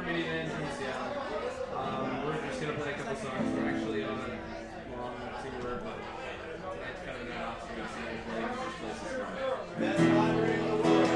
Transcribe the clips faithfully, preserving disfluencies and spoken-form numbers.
mini band from Seattle. Um, we're just gonna play a couple songs. We're actually on a long tour, but tonight's kind of an off, so we're gonna see if we can just play some songs. Best library in the world.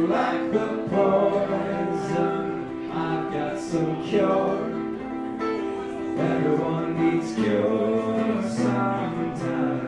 like the poison I've got some cure. Everyone needs cure sometimes.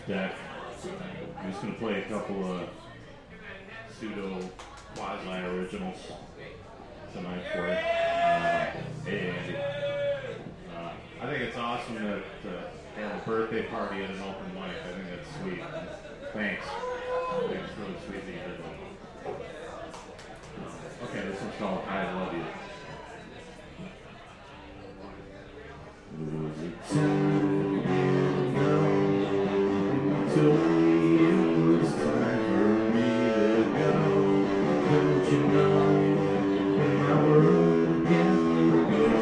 deck. I'm just going to play a couple of pseudo quasi originals tonight for you. Uh, hey Andy. Uh, I think it's awesome that uh, they have a birthday party at an open mic. I think that's sweet. Thanks. Thanks, really sweet that you did that. Uh, okay, this one's called I Love You. Told me it was time for me to go. Don't you know, in my world can't go.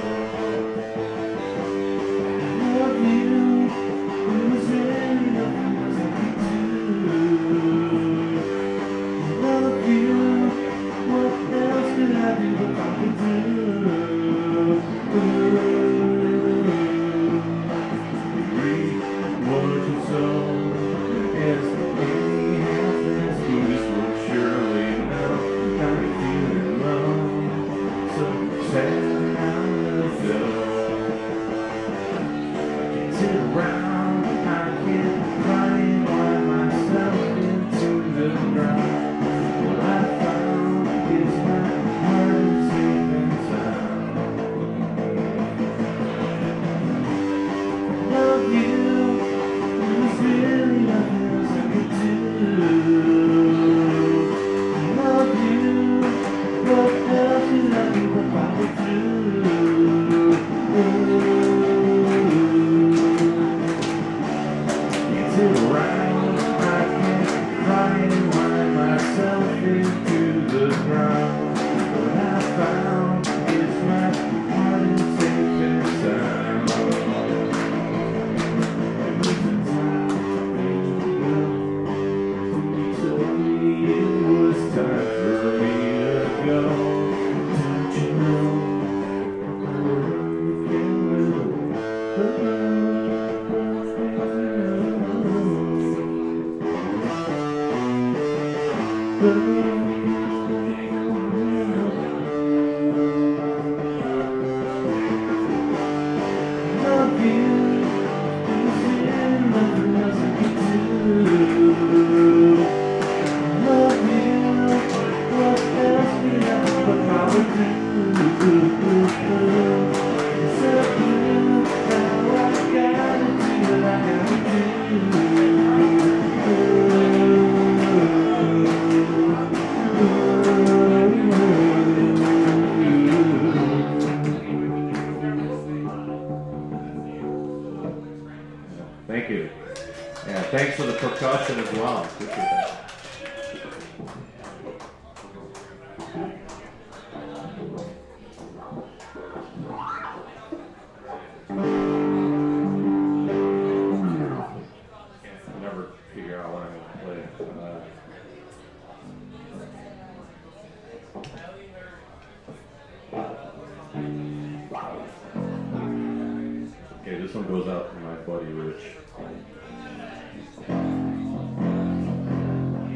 Love you, it was really nothing else I could do. Love you, what else could I do if I could do? Read what you saw. Yes, any half-ass goose will surely know I'm feeling low, so sad I feel. I can't sit around, I can't cry and lie myself into the ground. What I found is my heart is safe and sound. Love you, it was really nothing else I could do. Love you, what else could I do if I could do? Can't sit around, I can't cry and lie myself into the ground. What I found is my heart is safe and sound. It was a time told me it was time for me to go. Don't you know my world can love you, is there nothing else I can do? Love you, what else could I do but probably do? It's up you, now I gotta do what I gotta do. Thank you. Yeah, thanks for the percussion as well. Appreciate that. I'll never figure out what I'm going to play. Uh, Okay, this one goes out to my buddy Rich.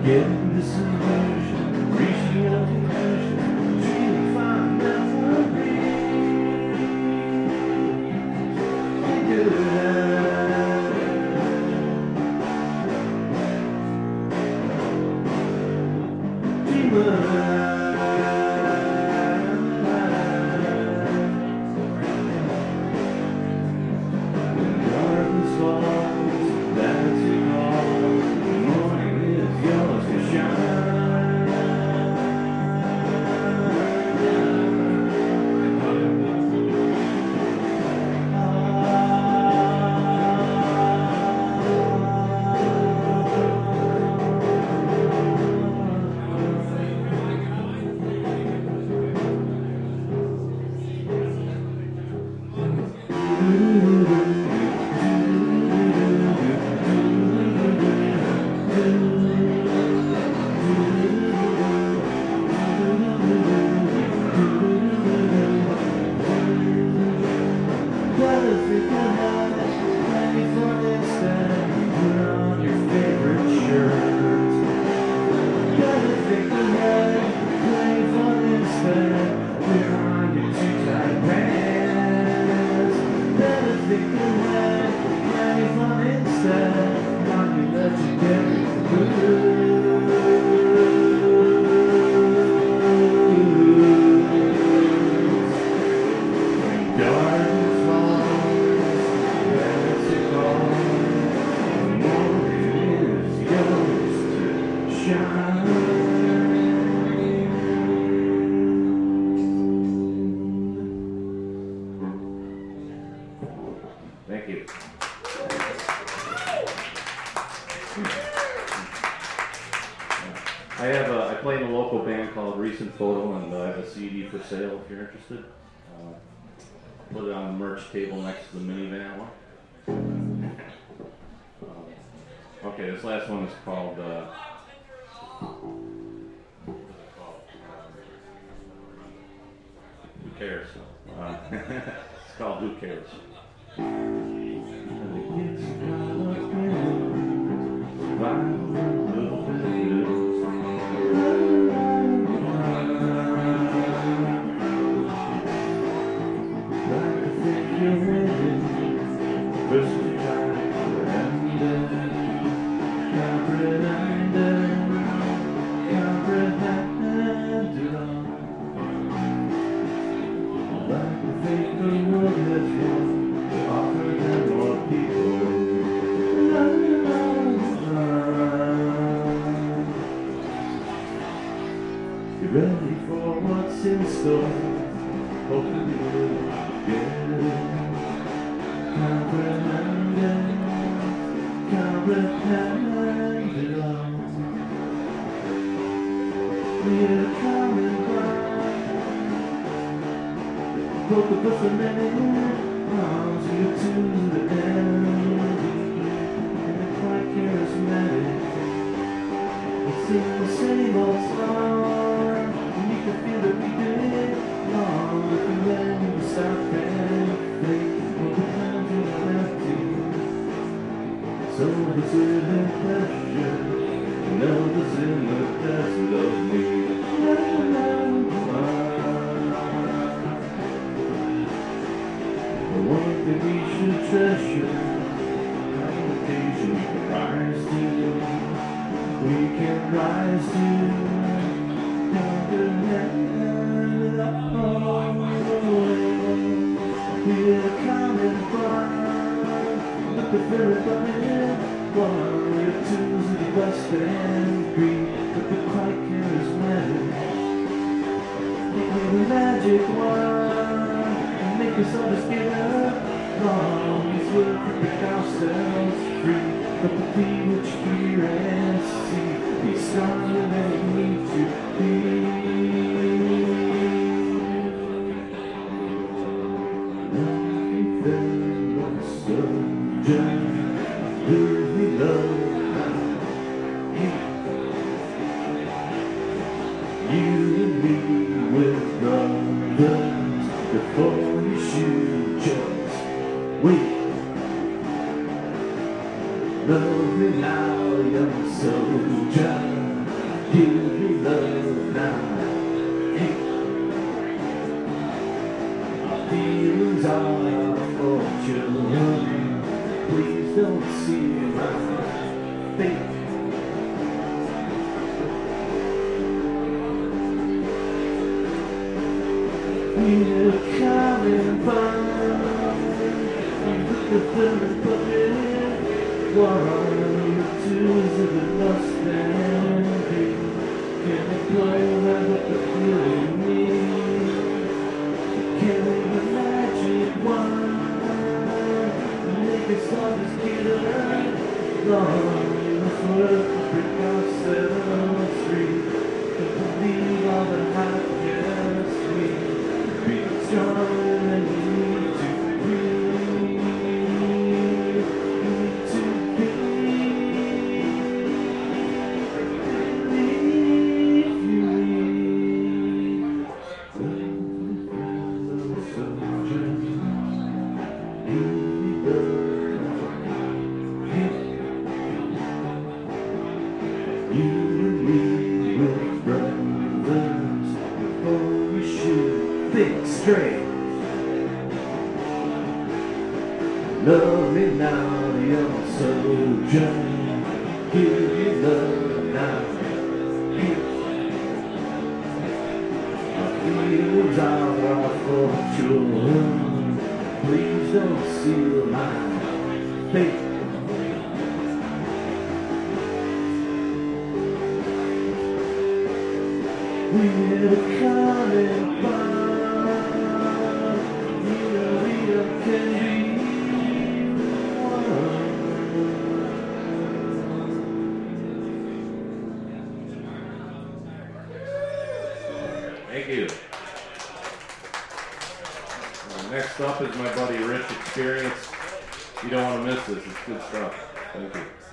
Getting disillusioned, reaching a conclusion, dreaming fine memories. Good Thank you. I have a, I play in a local band called Recent Photo, and uh, I have a C D for sale if you're interested. Uh, put it on the merch table next to the minivan one. Uh, okay, this last one is called, uh, Who Cares? Uh, it's called Who Cares? Ready for what's in store. Hopefully we'll get it. Comprehend it. Comprehend it all. We're coming blind. Both of us are many arms. We're to the end. And it's quite charismatic. It's in the same old song. I feel that we did it long, but then we stopped and think we'll be having empty. So there's an impression, notice in the desert of me. The one thing we should treasure, an occasion we can rise to, we can rise to. We're coming blind, but the very blind one. We're to the west and green, but the quite charismatic. We're the magic one, and make us all just get up. Long as we'll pick ourselves free, but the thing which hear and see, be stronger than we need to be. Love me now, young soldier. give me love now. Feelings are for children. Please don't see my face. We're coming by. The third bucket. What are you two? Is it lost and deep? Can you play that what the feeling means? Can we imagine why? Make it stop this kid long. Let's work to break out seventh Street. Can't believe all the happiness we be stronger than you need to be. You and me were brothers before we should think straight. Love me now, young soldier. Give me love now. Our feelings are our fortune. Please don't seal my fate. We're coming by. We we can be one. Thank you. Uh, next up is my buddy Rich Experience. You don't want to miss this. It's good stuff. Thank you.